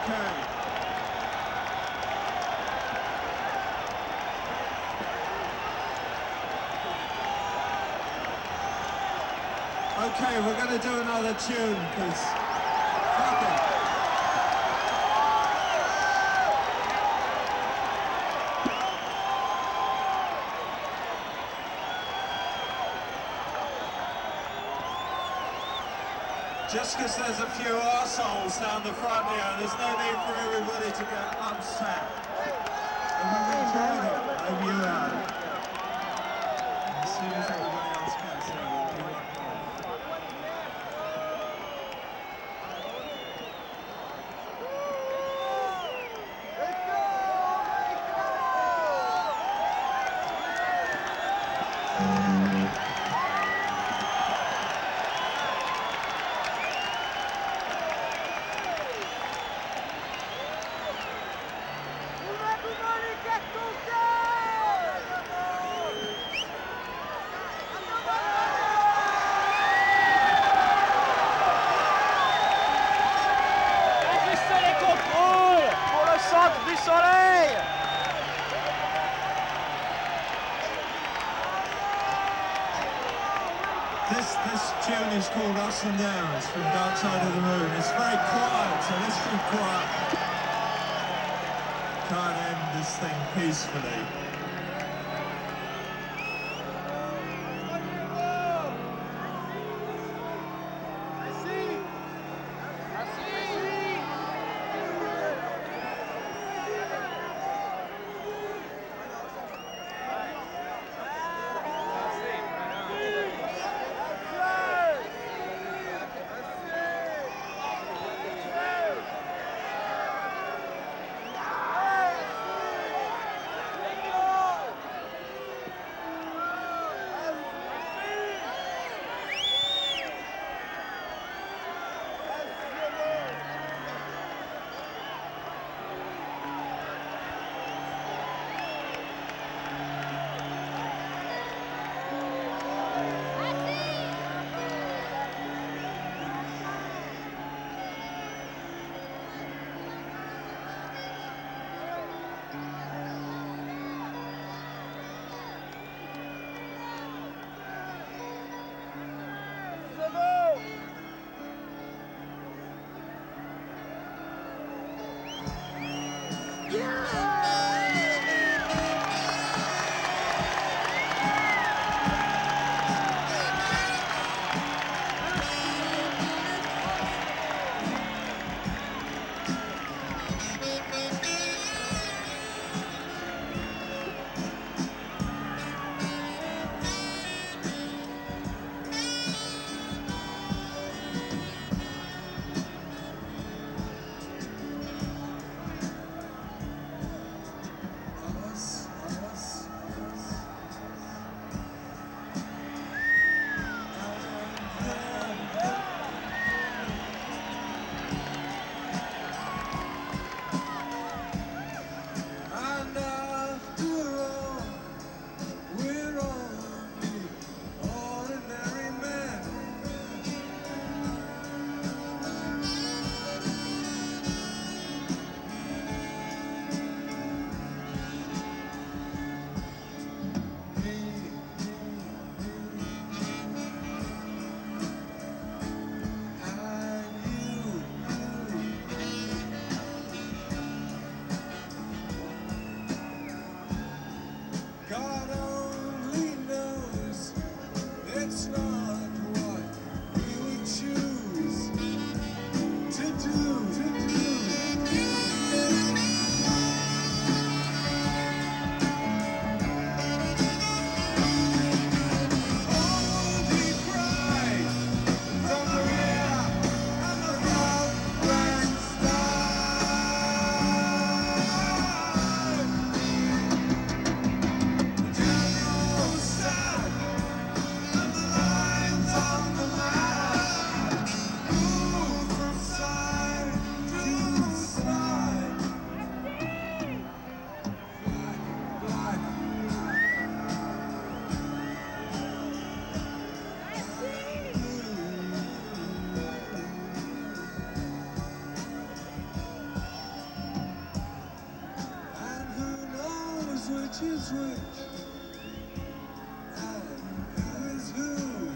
Okay, we're going to do another tune, because fuck it. Just because there's a few arseholes down the front here, there's no need for everybody to get upset. And we've enjoyed it. I hope you have. As soon as everybody else gets there, we'll do one more. This tune is called Us and Theirs from Dark Side of the Moon. It's very quiet, so let's keep quiet. Try and end this thing peacefully. switch. And who's who?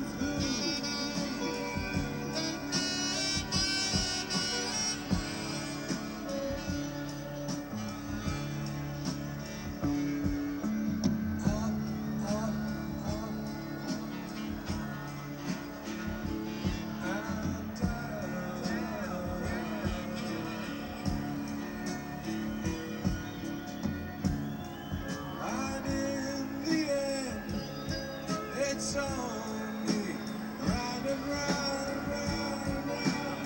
It's only round and round, round and round.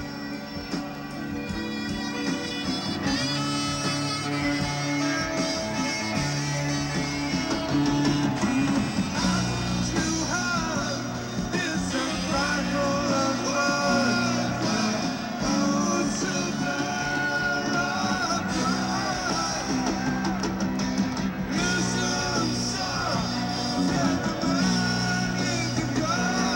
Too hard is a rifle of blood. Oh, so blood. Listen, son, get the money to go.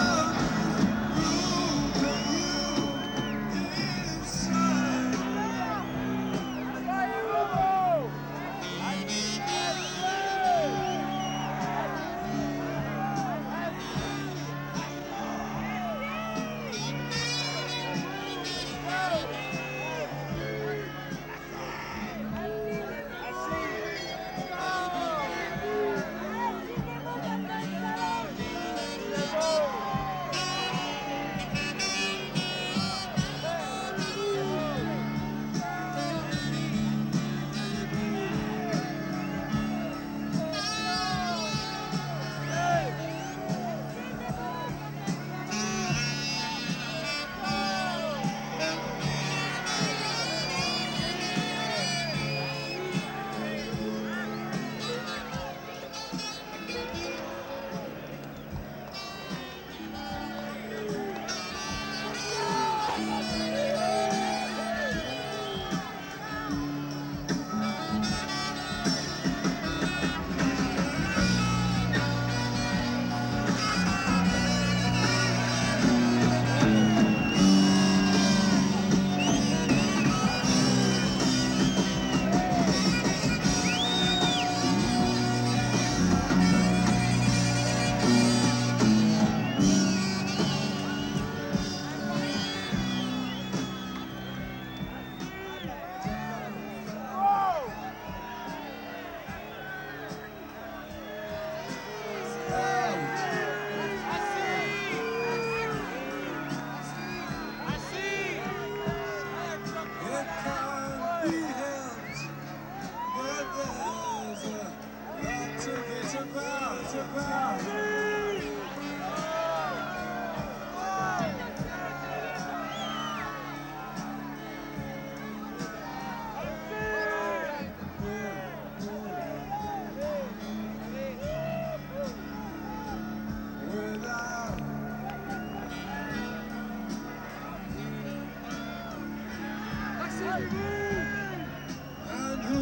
And who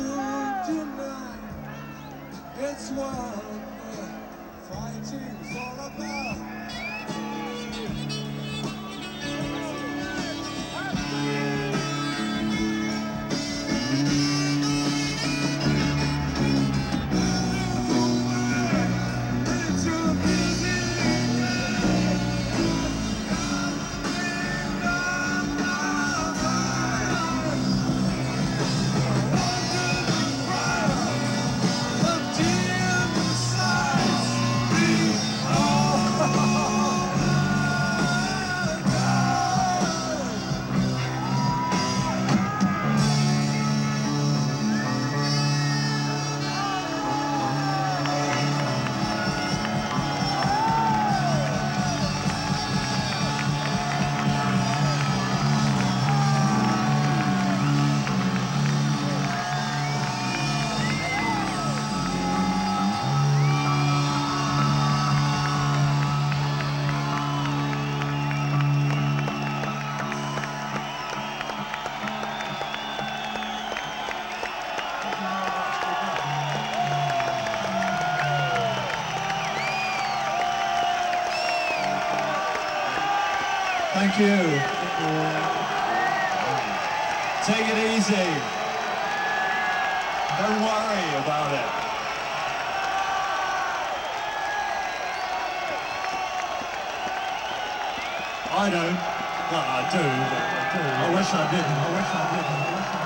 deny it's what fighting's all about? Thank you. Take it easy. Don't worry about it. I don't. Well, I do, but I wish I didn't. I wish I didn't.